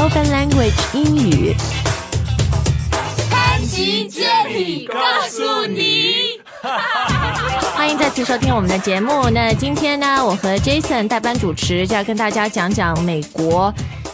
Spoken Language 英语。 潘吉接力告诉你。 欢迎再次收听我们的节目。那今天呢，我和 Jason 代班主持，就要跟大家讲讲美国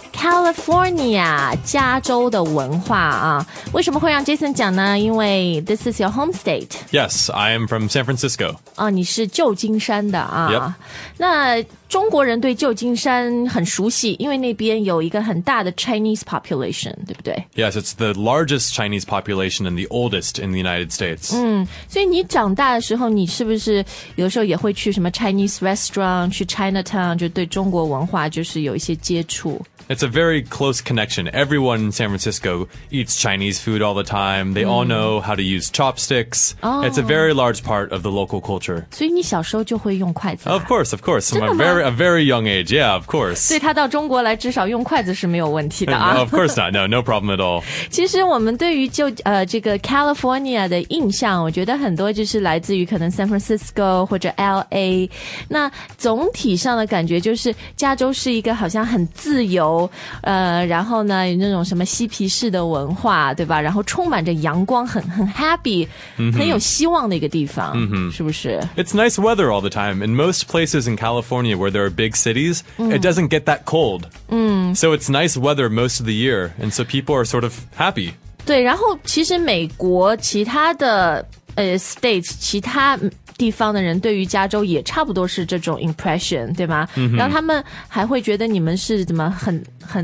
California 加州的文化啊。为什么会让 Jason 讲呢？因为 this is your home state. Yes, I am from San Francisco. 你是旧金山的啊。 Yep. 那中国人对旧金山很熟悉，因为那边有一个很大的 Chinese population， 对不对？ Yes, it's the largest Chinese population and the oldest in the United States. 所以你长大的时候，你是不是有时候也会去什么 Chinese restaurant， 去 Chinatown， 就对中国文化就是有一些接触 It's a very close connection. Everyone in San Francisco eats Chinese food all the time. They all know how to use chopsticks. It's a very large part of the local culture. 所以你小时候就会用筷子 Of course. From a very young age. Yeah, of course. 所以他到中国来至少用筷子是没有问题的啊。 Of course not. No problem at all. 其实我们对于这个 California 的印象，我觉得很多就是来自于可能 San Francisco 或者 LA。那总体上的感觉就是加州是一个好像很自由然后呢那种什么嬉皮士的文化，对吧？然后充满着阳光，很 happy， 很有希望的一个地方，是不是？ It's nice weather all the time. In most places in California where there are big cities, it doesn't get that cold. So it's nice weather most of the year. And so people are sort of happy. 对，然后其实美国其他的states 其他地方的人对于加州也差不多是这种 impression， 对吗？然后他们还会觉得你们是怎么很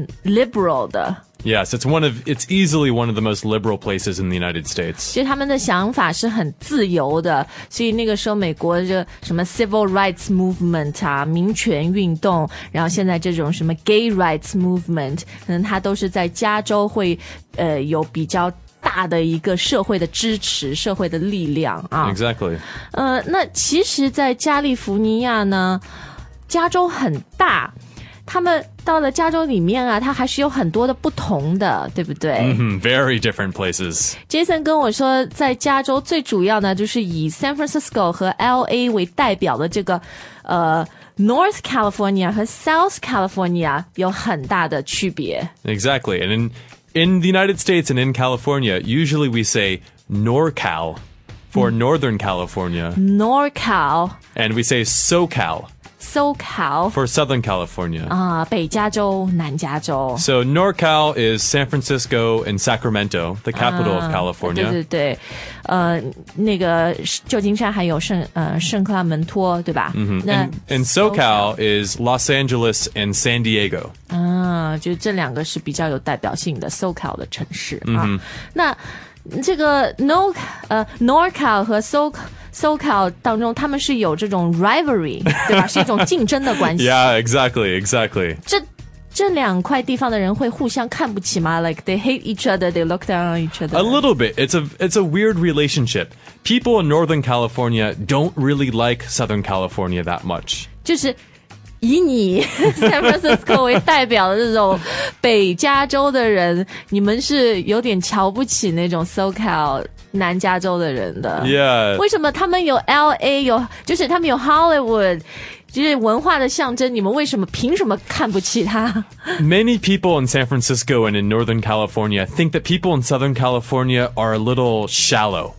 liberal 的。 Yes, it's easily one of the most liberal places in the United States. 其实他们的想法是很自由的，所以那个时候美国这什么 civil rights movement 啊，民权运动，然后现在这种什么 gay rights movement， 可能它都是在加州会有比较大的一个社会的支持，社会的力量啊。 Exactly. 那其实在加利福尼亚呢，加州很大，他们到了加州里面啊，它还是有很多的不同的，对不对 Very different places. Jason 跟我说，在加州最主要呢，就是以 San Francisco 和 LA 为代表的这个North California 和 South California 有很大的区别。 Exactly. And in the United States and in California, usually we say NorCal for Northern California. NorCal And we say SoCal SoCal for Southern California. 北加州南加州。 So NorCal is San Francisco and Sacramento, the capital of 对 California. 对对，那个旧金山还有圣克拉门托，对吧？那 And SoCal is Los Angeles and San Diego. 就这两个是比较有代表性的 SoCal 的城市啊。那这个NorCal 和SoCal 当中，他们是有这种 rivalry， 对吧？是一種競爭的關係。 Yeah, exactly. 這兩塊地方的人會互相看不起嗎？ Like they hate each other, they look down on each other. A little bit. It's a weird relationship. People in Northern California don't really like Southern California that much. 就是以你 San Francisco 为代表的这种北加州的人，你们是有點瞧不起那種 SoCal 南加州的人的。 Yeah. 為什麼他們有 LA 就是他們有 Hollywood， 就是文化的象徵，你們為什麼憑什麼看不起他？ Many people in San Francisco and in Northern California think that people in Southern California are a little shallow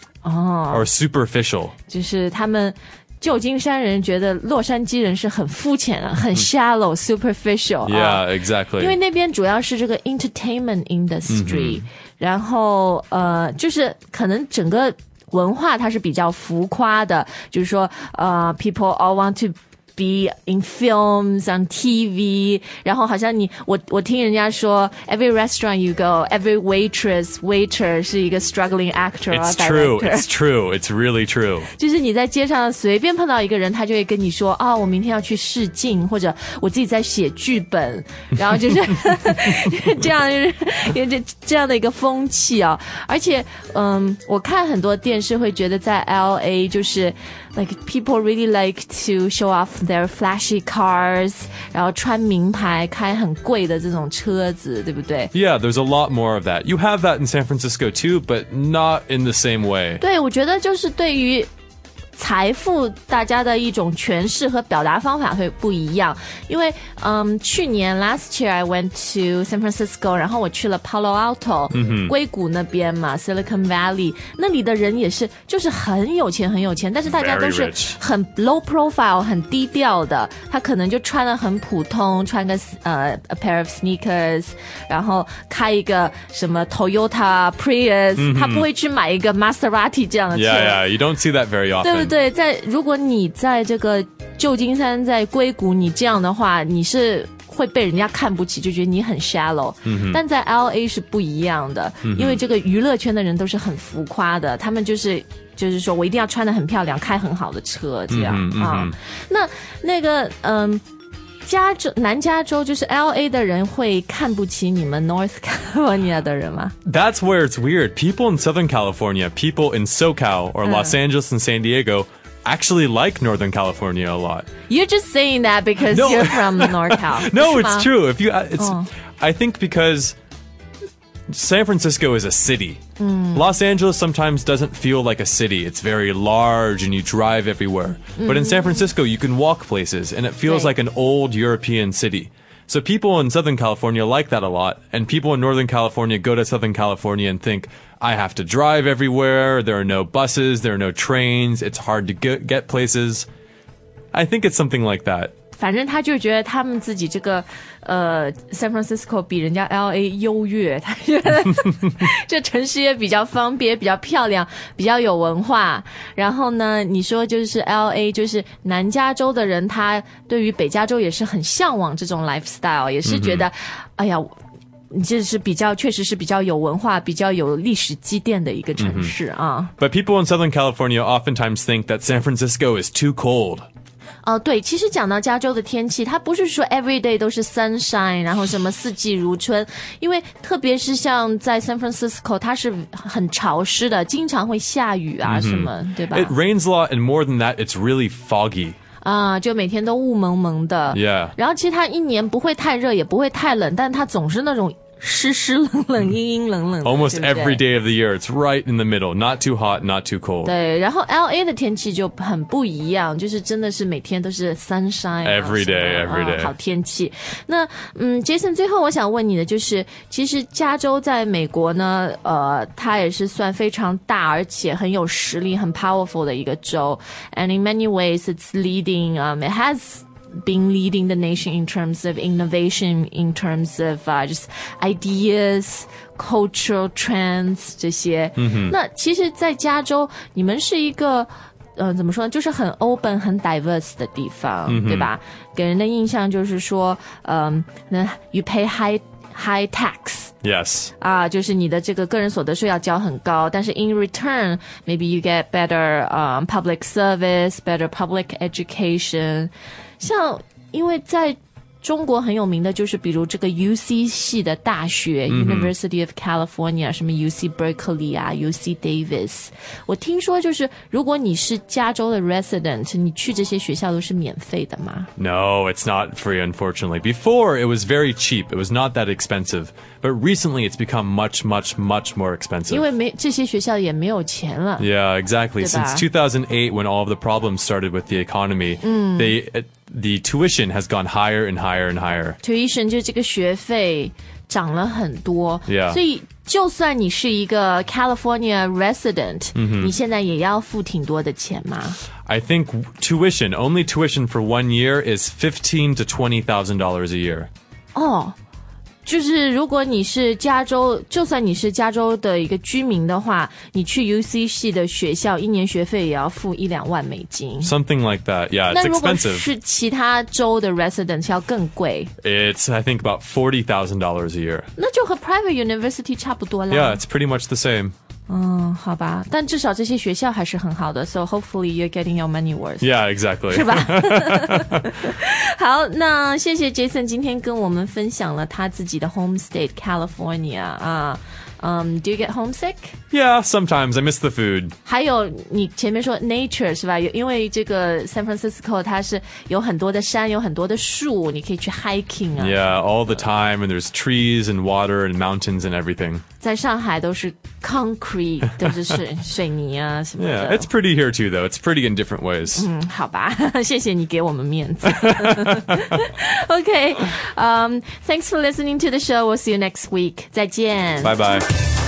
or superficial. 就是他們旧金山人觉得洛杉矶人是很肤浅的，很 shallow, superficial. Yeah, exactly. 因为那边主要是这个 entertainment industry，然后就是可能整个文化它是比较浮夸的，就是说people all want to be in films on TV， 然后好像我听人家说 every restaurant you go, every waiter 是一个 struggling actor It's or true. It's really true. 就是你在街上随便碰到一个人，他就会跟你说我明天要去试镜，或者我自己在写剧本，然后就是这样，就是这样的一个风气啊。而且我看很多电视会觉得在 LA 就是 like people really like to show off their flashy cars， 然后穿名牌，开很贵的这种车子，对不对？ Yeah, there's a lot more of that. You have that in San Francisco too, but not in the same way. 对，我觉得就是对于财富大家的一种诠释和表达方法会不一样，因为去年 last year I went to San Francisco， 然后我去了 Palo Alto，硅谷那边嘛 Silicon Valley， 那里的人也是就是很有钱很有钱，但是大家都是很 low profile 很低调的，他可能就穿得很普通，穿个a pair of sneakers， 然后开一个什么 Toyota Prius， 他不会去买一个 Maserati 这样的车。 Yeah, you don't see that very often. 对不对？如果你在这个旧金山在硅谷你这样的话，你是会被人家看不起，就觉得你很 shallow，但在 LA 是不一样的，因为这个娱乐圈的人都是很浮夸的，他们就是说我一定要穿得很漂亮，开很好的车这样啊。那个南加州就是 LA 的人会看不起你们 North California 的人吗？ That's where it's weird. People in Southern California, people in SoCal or Los Angeles and San Diego actually like Northern California a lot. You're just saying that because you're from NorCal. No, it's true. I think because San Francisco is a city. Los Angeles sometimes doesn't feel like a city. It's very large and you drive everywhere. But in San Francisco, you can walk places and it feels like an old European city. So people in Southern California like that a lot. And people in Northern California go to Southern California and think, I have to drive everywhere. There are no buses. There are no trains. It's hard to get places. I think it's something like that. 反正他就觉得他们自己这个San Francisco 比人家 LA 优越，他觉得这城市也比较方便，比较漂亮，比较有文化。然后呢，你说就是 LA 就是南加州的人，他对于北加州也是很向往这种 lifestyle， 也是觉得哎呀这是确实是比较有文化，比较有历史积淀的一个城市啊。 But people in Southern California oftentimes think that San Francisco is too cold. 对，其实讲到加州的天气，它不是说 every day 都是 sunshine， 然后什么四季如春，因为特别是像在 San Francisco， 它是很潮湿的，经常会下雨啊什么，对吧？ It rains a lot, and more than that, it's really foggy. 就每天都雾蒙蒙的。 Yeah. 然后其实它一年不会太热，也不会太冷，但它总是那种湿湿冷冷阴阴冷冷的 Almost 对不对 every day of the year, it's right in the middle. Not too hot, not too cold. 对，然后 LA 的天气就很不一样，就是真的是每天都是 sunshine Every day, every day. 好天气。那Jason 最后我想问你的就是，其实加州在美国呢，它也是算非常大而且很有实力、很 powerful 的一个州 ，and in many ways it's leading. It has been leading the nation in terms of innovation, in terms of just ideas, cultural trends 这些。那其实在加州你们是一个怎么说呢，就是很 open 很 diverse 的地方，对吧？给人的印象就是说那 you pay high tax. Yes. 就是你的这个个人所得税要交很高，但是 in return maybe you get better public service, better public education. 像因为在中国很有名的就是比如这个 UC 系的大学、University of California， 什么 UC Berkeley UC Davis， 我听说就是如果你是加州的 resident， 你去这些学校都是免费的吗？ No, it's not free, unfortunately. Before, it was very cheap. It was not that expensive. But recently, it's become much, much, much more expensive. 因为这些学校也没有钱了。 Yeah, exactly. Since 2008, when all of the problems started with the economy, the tuition has gone higher and higher and higher. Tuition 就是这个学费涨了很多。 Yeah. 所以就算你是一个 California resident，你现在也要付挺多的钱吗？ I think only tuition for 1 year is $15,000 to $20,000 a year. 就是如果你是加州，就算你是加州的一个居民的话，你去 UC 系的学校，一年学费也要付1-2万美金。 Something like that. Yeah, it's 那如果 expensive. 是其他州的 residents 要更贵。 It's, I think, about $40,000 a year. 那就和 private university 差不多啦。 Yeah, it's pretty much the same. 好吧，但至少这些学校还是很好的 ，so hopefully you're getting your money worth. Yeah, exactly. 是吧？好，那谢谢 Jason 今天跟我们分享了他自己的 home state California Do you get homesick? Yeah, sometimes I miss the food. 还有你前面说 nature 是吧？因为这个 San Francisco 它是有很多的山，有很多的树，你可以去 hiking 啊。 Yeah, all the time, and there's trees and water and mountains and everything. 在上海都是 concrete 都是水泥啊什么的。 Yeah, it's pretty here too, though. It's pretty in different ways. 好吧，谢谢你给我们面子。Okay, thanks for listening to the show. We'll see you next week. 再见。 Bye bye.